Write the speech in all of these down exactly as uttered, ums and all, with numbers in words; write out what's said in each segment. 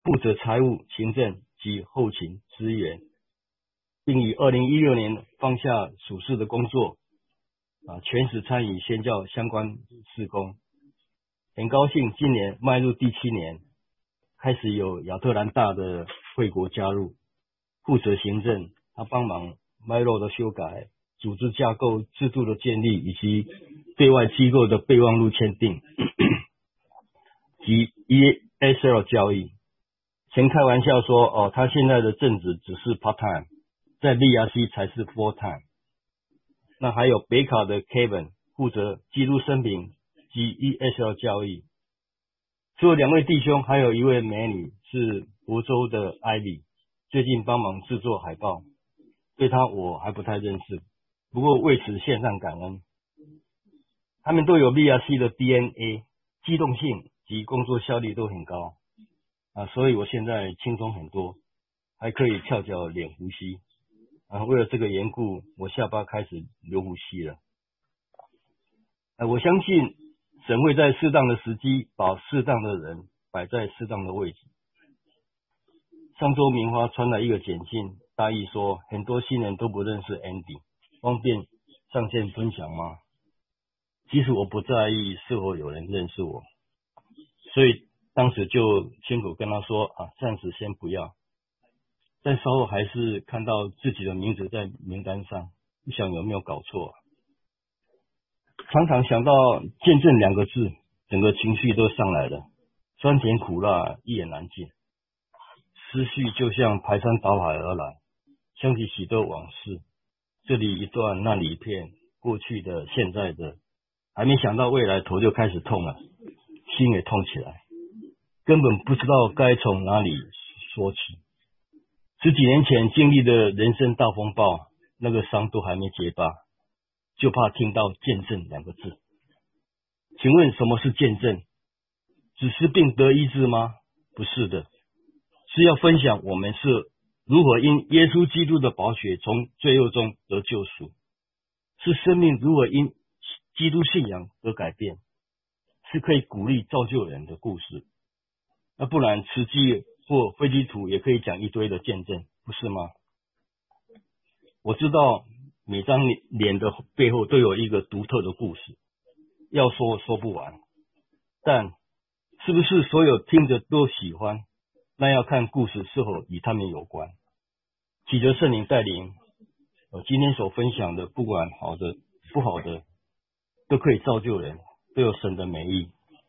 负责财务、行政及后勤支援，并于二零一六年放下属事的工作，啊，全时参与宣教相关事工。很高兴今年迈入第七年，开始有亚特兰大的会国加入，负责行政，他帮忙脉络的修改、组织架构制度的建立，以及对外机构的备忘录签订及 E S L 交易。曾开玩笑说，哦，他现在的正职只是 part time， 在 V R C 才是 full time。那还有北卡的 Kevin 负责记录生平及 E S L 交易。除了两位弟兄，还有一位美女是佛州的 Ivy， 最近帮忙制作海报，对她我还不太认识，不过为此献上感恩。他们都有 V R C 的 D N A， 机动性及工作效率都很高啊，所以我现在轻松很多，还可以翘脚脸呼吸啊。为了这个缘故，我下巴开始流呼吸了。啊，我相信神会在适当的时机把适当的人摆在适当的位置。上周明花传来一个简讯，大意说很多新人都不认识 Andy， 方便上线分享吗？其实我不在意是否有人认识我，所以当时就亲口跟他说啊，暂时先不要。但稍后还是看到自己的名字在名单上，不想有没有搞错。常常想到见证两个字，整个情绪都上来了，酸甜苦辣一言难尽，思绪就像排山倒海而来，想起许多往事，这里一段那里一片，过去的现在的，还没想到未来，头就开始痛了，心也痛起来，根本不知道该从哪里说起。十几年前经历的人生大风暴，那个伤都还没结疤，就怕听到见证两个字。请问什么是见证？只是病得医治吗？不是的，是要分享我们是如何因耶稣基督的宝血从罪恶中得救赎，是生命如何因基督信仰而改变，是可以鼓励造就人的故事。那不然慈济或非基督徒也可以讲一堆的见证，不是吗？我知道每张脸的背后都有一个独特的故事，要说说不完，但是不是所有听着都喜欢，那要看故事是否与他们有关。祈求圣灵带领，呃，今天所分享的不管好的不好的，都可以造就人，都有神的美意。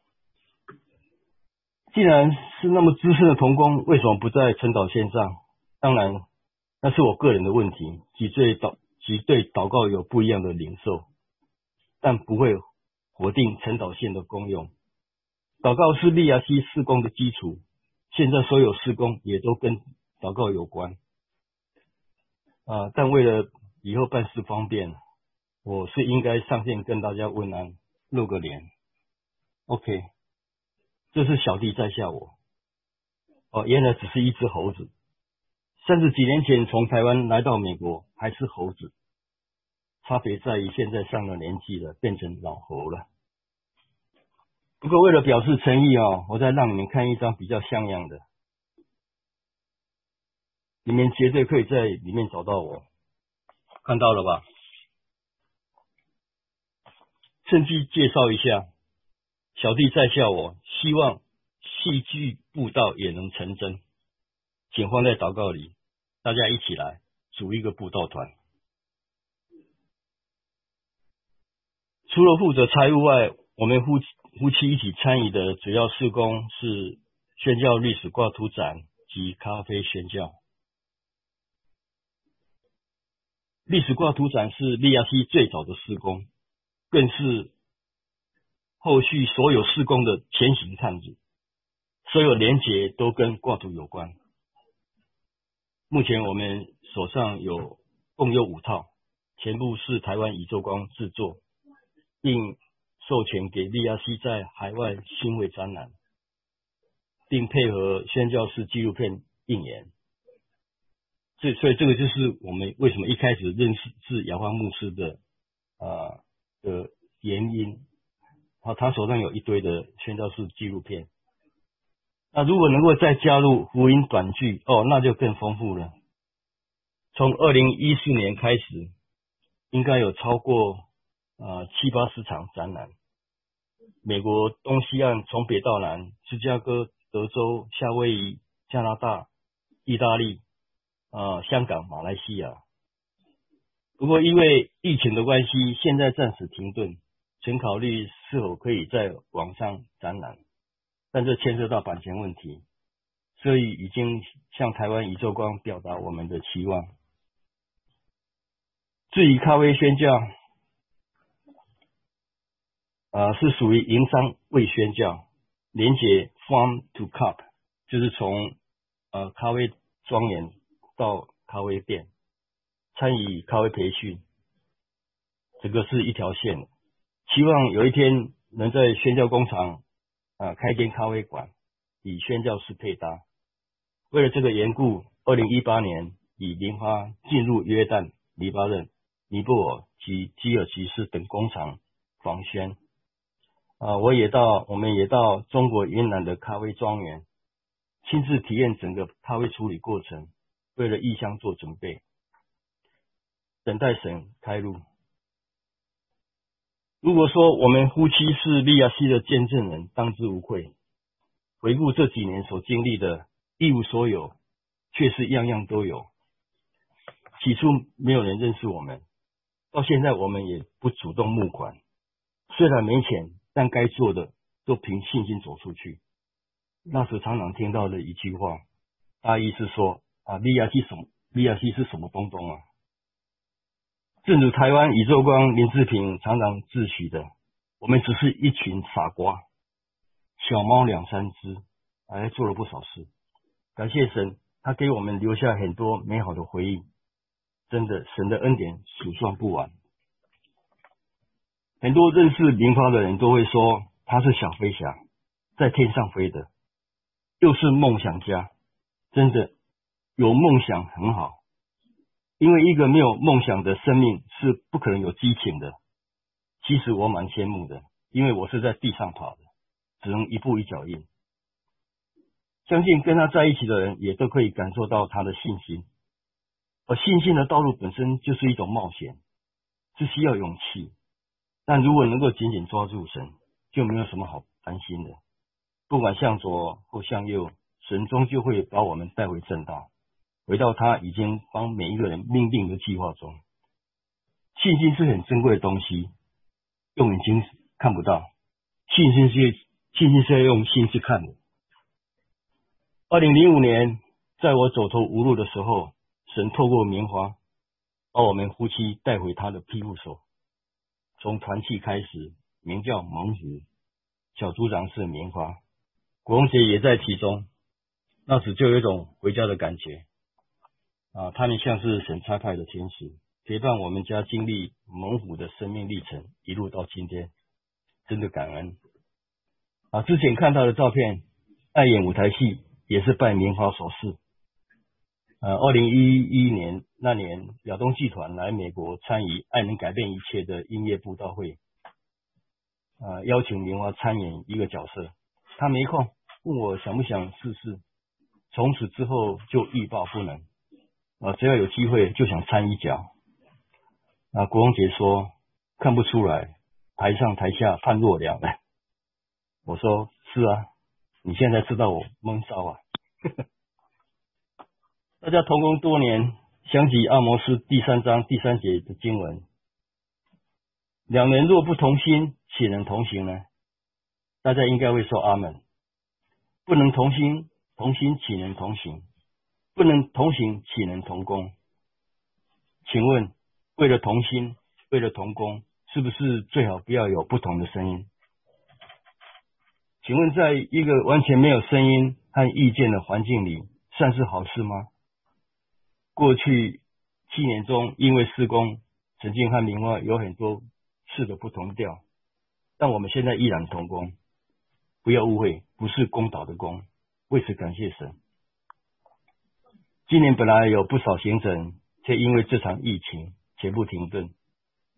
既然是那么资深的同工，为什么不在晨祷线上？当然那是我个人的问题，及对祷及对祷告有不一样的领受，但不会否定晨祷线的功用。祷告是V R C事工的基础，现在所有事工也都跟祷告有关啊。但为了以后办事方便，我是应该上线跟大家问安，露个脸。OK， 这是小弟在下我。哦，原来只是一只猴子。三十几年前从台湾来到美国，还是猴子，差别在于现在上了年纪了，变成老猴了。不过为了表示诚意哦，我再让你们看一张比较像样的，你们绝对可以在里面找到我，看到了吧？趁机介绍一下，小弟在下我，希望戏剧布道也能成真，请放在祷告里，大家一起来组一个布道团。除了负责财务外，我们夫妻夫妻一起参与的主要事工是宣教历史挂图展及咖啡宣教。历史挂图展是 V R C 最早的事工，更是后续所有事工的前行探子，所有连结都跟挂图有关。目前我们手上有共有五套，全部是台湾宇宙光制作，并授权给 V R C 在海外新会展览，并配合宣教士纪录片映演。所以这个就是我们为什么一开始认识是亚芳牧师的啊的原因。好，他手上有一堆的宣教士纪录片。 那如果能够再加入福音短剧，哦，那就更丰富了。从二零一四年开始，应该有超过呃七八十场展览。美国东西岸从北到南，芝加哥、德州、夏威夷、加拿大、意大利、呃香港、马来西亚。不过因为疫情的关系，现在暂时停顿，曾考虑是否可以在网上展览，但这牵涉到版权问题，所以已经向台湾宇宙光表达我们的期望。至于咖啡宣教，呃，是属于营商未宣教，连接 farm to cup， 就是从呃咖啡庄园到咖啡店，参与咖啡培训，这个是一条线。希望有一天能在宣教工厂啊、呃、开间咖啡馆，与宣教士配搭。为了这个缘故，二零一八年以莲花进入约旦、黎巴嫩、尼泊尔及基尔吉斯等工厂访宣。啊，我也到，我们也到中国云南的咖啡庄园，亲自体验整个咖啡处理过程，为了异乡做准备，等待神开路。如果说我们夫妻是利亚西的见证人，当之无愧。回顾这几年所经历的，一无所有，却是样样都有。起初没有人认识我们，到现在我们也不主动募款，虽然没钱，但该做的都凭信心走出去。那时常常听到的一句话，大意是说啊，利亚西什么？利亚西是什么东东啊？正如台湾宇宙光林志平常常自诩的，我们只是一群傻瓜，小猫两三只，还做了不少事。感谢神，他给我们留下很多美好的回忆。真的，神的恩典数算不完。很多认识莲花的人都会说，他是小飞侠，在天上飞的，又是梦想家。真的，有梦想很好，因为一个没有梦想的生命是不可能有激情的。其实我蛮羡慕的，因为我是在地上跑的，只能一步一脚印。相信跟他在一起的人也都可以感受到他的信心，而信心的道路本身就是一种冒险，是需要勇气。但如果能够紧紧抓住神，就没有什么好担心的。不管向左或向右，神终究会把我们带回正道，回到他已经帮每一个人命定的计划中。信心是很珍贵的东西，用眼睛看不到，信心是信心是要用心去看的。二零零五年，在我走投无路的时候，神透过棉花把我们夫妻带回他的庇护所。从团契开始，名叫猛虎，小组长是棉花，国荣姐也在其中。那时就有一种回家的感觉啊，他们像是神差派的天使，陪伴我们家经历猛虎的生命历程，一路到今天，真的感恩啊！之前看到的照片，爱演舞台戏也是拜棉花所赐。呃，二零一一年那年，亚东剧团来美国参与《爱能改变一切》的音乐布道会，呃，邀请棉花参演一个角色，他没空，问我想不想试试。从此之后就欲罢不能，啊，只要有机会就想掺一脚。啊，国荣姐说看不出来，台上台下判若两人。我说是啊，你现在知道我闷骚啊。大家同工多年，想起阿摩司第三章第三节的经文，两人若不同心，岂能同行呢？大家应该会说阿们。不能同心，同心岂能同行？不能同行，岂能同工？请问，为了同心，为了同工，是不是最好不要有不同的声音？请问，在一个完全没有声音和意见的环境里，算是好事吗？过去七年中，因为事工，曾经和棉花有很多次的不同调，但我们现在依然同工。不要误会，不是公道的公，为此感谢神。今年本来有不少行程，却因为这场疫情全部停顿。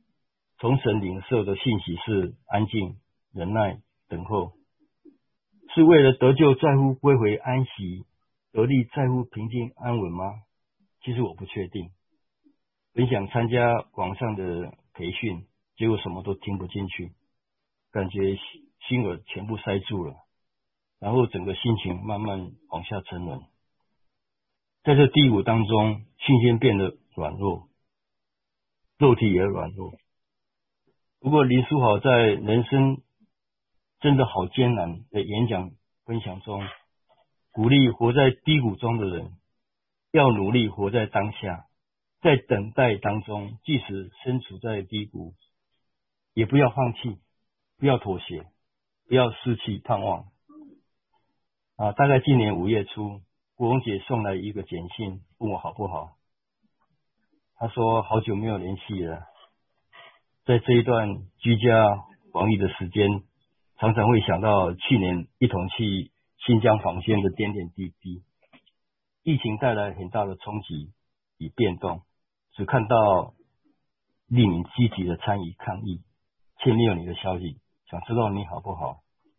从神领受的信息是安静、忍耐、等候。 是为了得救在乎归回安息，得力在乎平静安稳吗？其实我不确定。本想参加网上的培训，结果什么都听不进去，感觉心耳全部塞住了，然后整个心情慢慢往下沉沦。在这低谷当中，信心变得软弱，肉体也软弱。不过林书豪在人生真的好艰难的演讲分享中，鼓励活在低谷中的人要努力活在当下，在等待当中，即使身处在低谷，也不要放弃，不要妥协，不要失去盼望。啊，大概今年五月初，国荣姐送来一个简讯，问我好不好。她说好久没有联系了，在这一段居家防疫的时间，常常会想到去年一同去新疆访县的点点滴滴。疫情带来很大的冲击与变动，只看到匿名积极的参与抗议，却没有你的消息，想知道你好不好。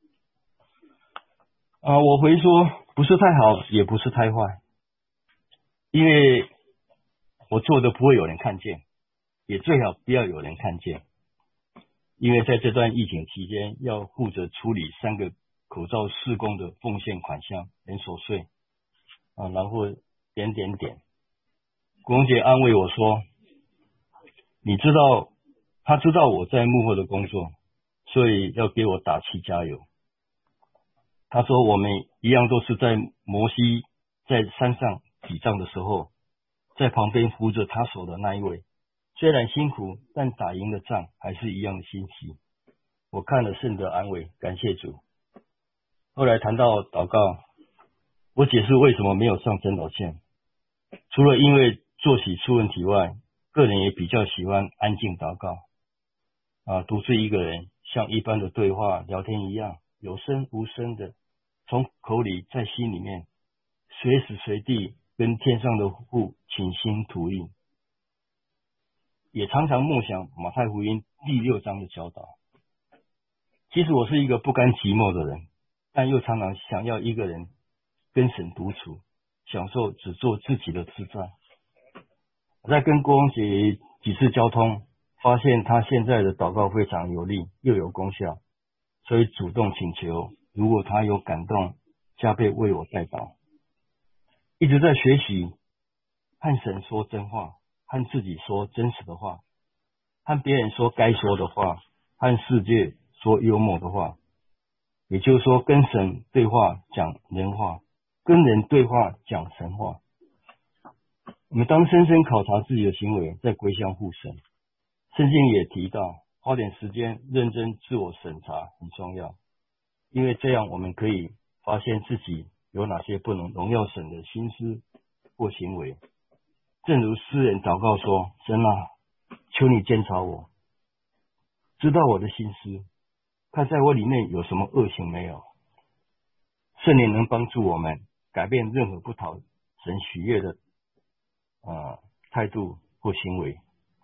啊，我回说不是太好，也不是太坏，因为我做的不会有人看见，也最好不要有人看见，因为在这段疫情期间，要负责处理三个口罩事工的奉献款项，很琐碎啊，然后点点点。国荣姐安慰我说，你知道，他知道我在幕后的工作，所以要给我打气加油。他说我们一样都是在摩西在山上抵仗的时候，在旁边扶着他手的那一位，虽然辛苦，但打赢了仗还是一样的欣喜。我看了甚得安慰，感谢主。后来谈到祷告，我解释为什么没有上真祷线，除了因为作息出问题外，个人也比较喜欢安静祷告啊，独自一个人像一般的对话聊天一样，有声无声的从口里在心里面随时随地跟天上的父倾心吐意。也常常默想马太福音第六章的教导。其实我是一个不甘寂寞的人，但又常常想要一个人跟神独处，享受只做自己的自在。我在跟郭荣姐几次交通，发现她现在的祷告非常有力又有功效，所以主动请求，如果她有感动，加倍为我代祷。一直在学习和神说真话，和自己说真实的话，和别人说该说的话，和世界说幽默的话，也就是说跟神对话讲人话，跟人对话讲神话。我们当深深考察自己的行为，再归向父神。圣经也提到，花点时间认真自我审查很重要，因为这样我们可以发现自己有哪些不能荣耀神的心思或行为。正如诗人祷告说，神啊，求你监察我，知道我的心思，看在我里面有什么恶行没有。圣灵能帮助我们改变任何不讨神喜悦的呃态度或行为。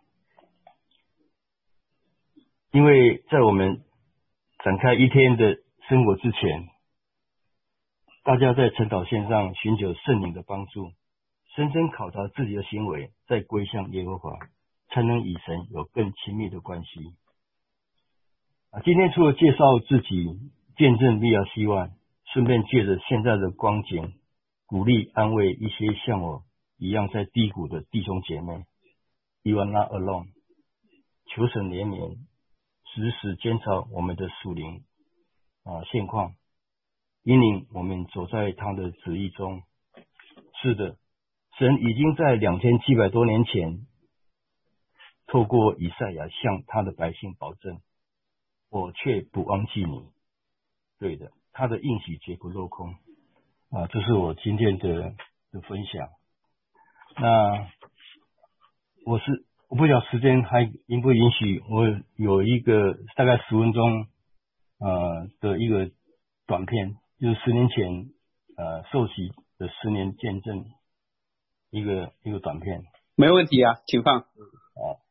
因为在我们展开一天的生活之前，大家在晨祷线上寻求圣灵的帮助，深深考察自己的行为，再归向耶和华，才能与神有更亲密的关系。啊，今天除了介绍自己，见证利亚希望，顺便借着现在的光景，鼓励安慰一些像我一样在低谷的弟兄姐妹。You are not alone。求神怜悯，时时监察我们的属灵啊现况，引领我们走在他的旨意中。是的，神已经在两千七百多年前，透过以赛亚向他的百姓保证，我却不忘记你。对的，他的应许绝不落空啊！这是我今天的的分享。那我是我不晓得时间还允不允许，我有一个大概十分钟呃的一个短片，就是十年前呃受洗的十年见证，一个一个短片。 没问题啊，请放。 好。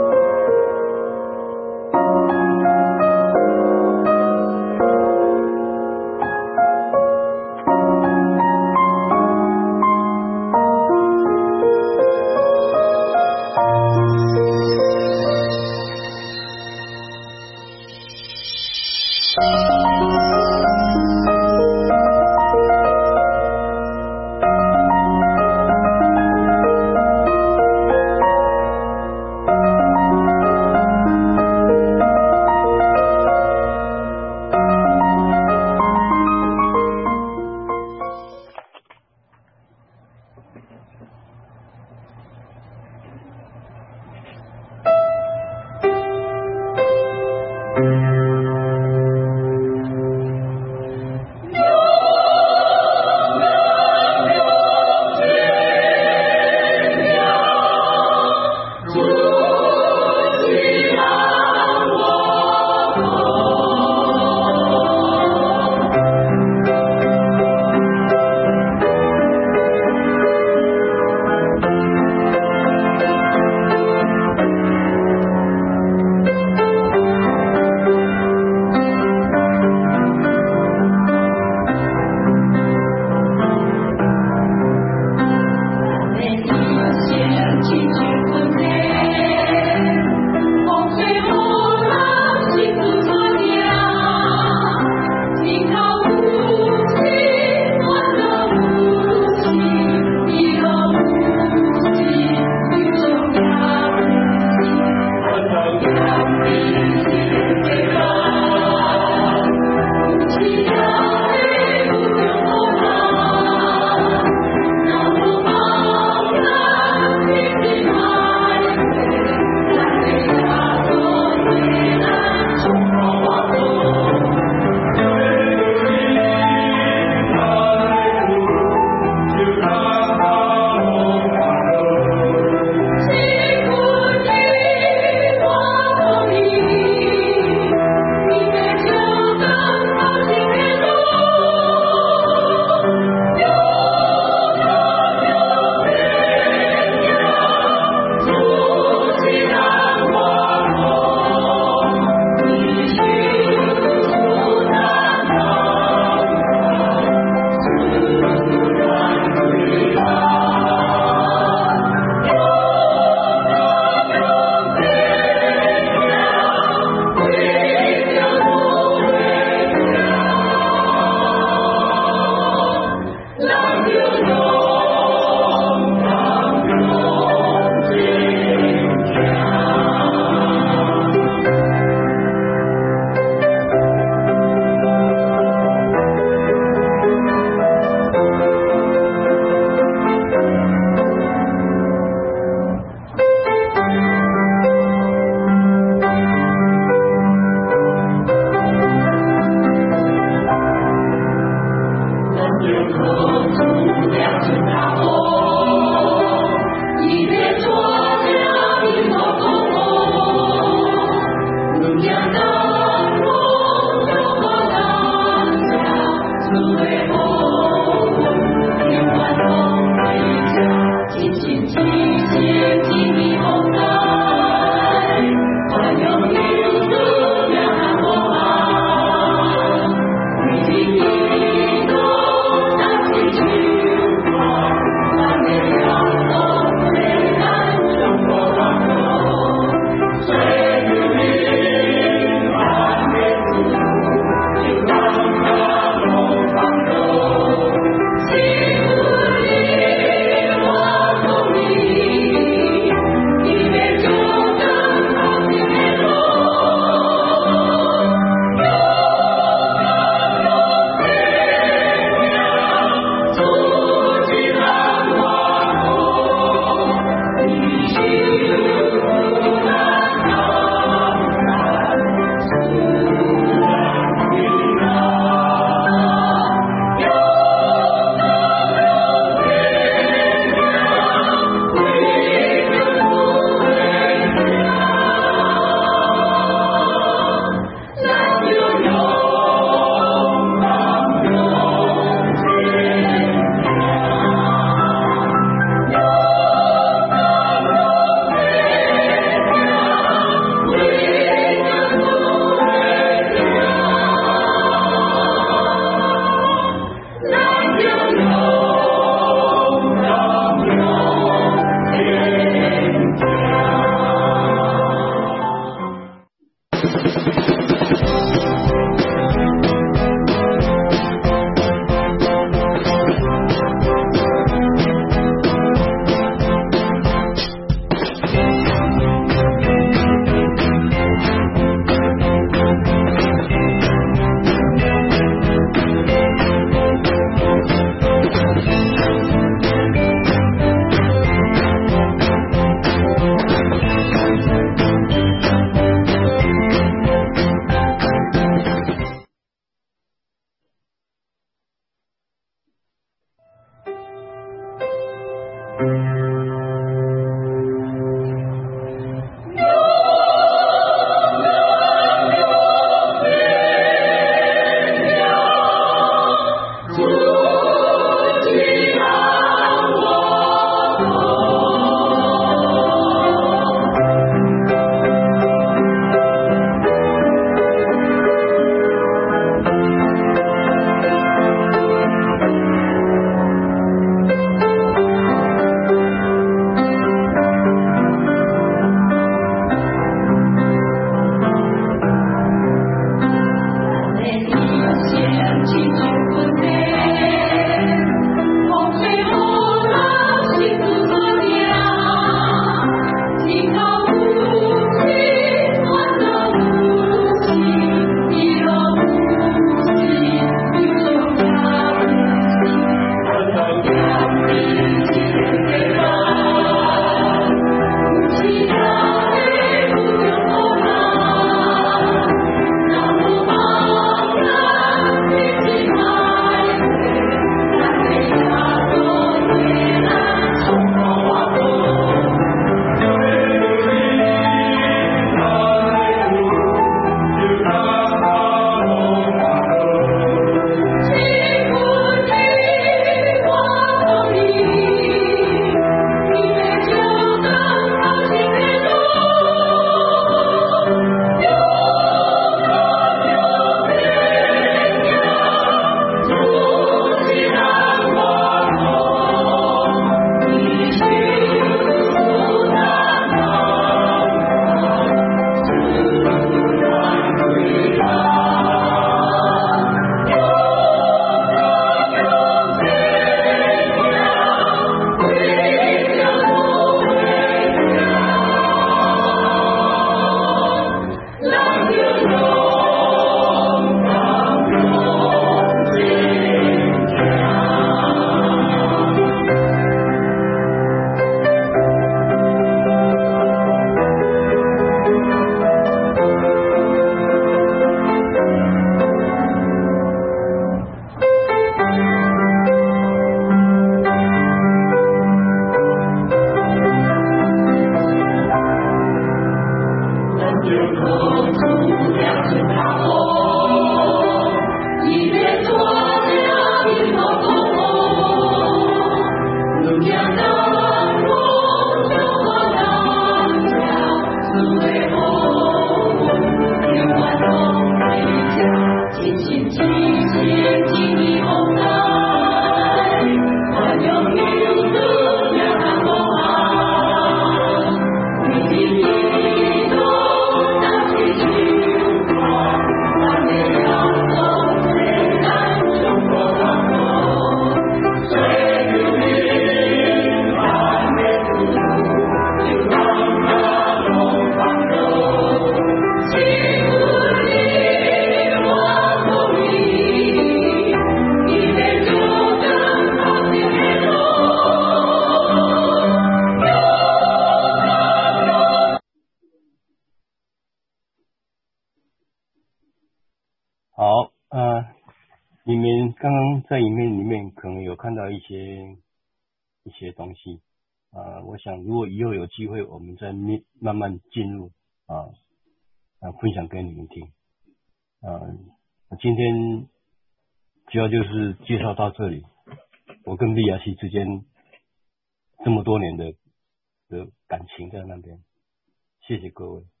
好，呃，你们刚刚在影片里面可能有看到一些一些东西，呃，我想如果以后有机会，我们再慢慢慢进入啊，啊，分享给你们听。呃，今天主要就是介绍到这里，我跟利亚西之间这么多年的的感情在那边，谢谢各位。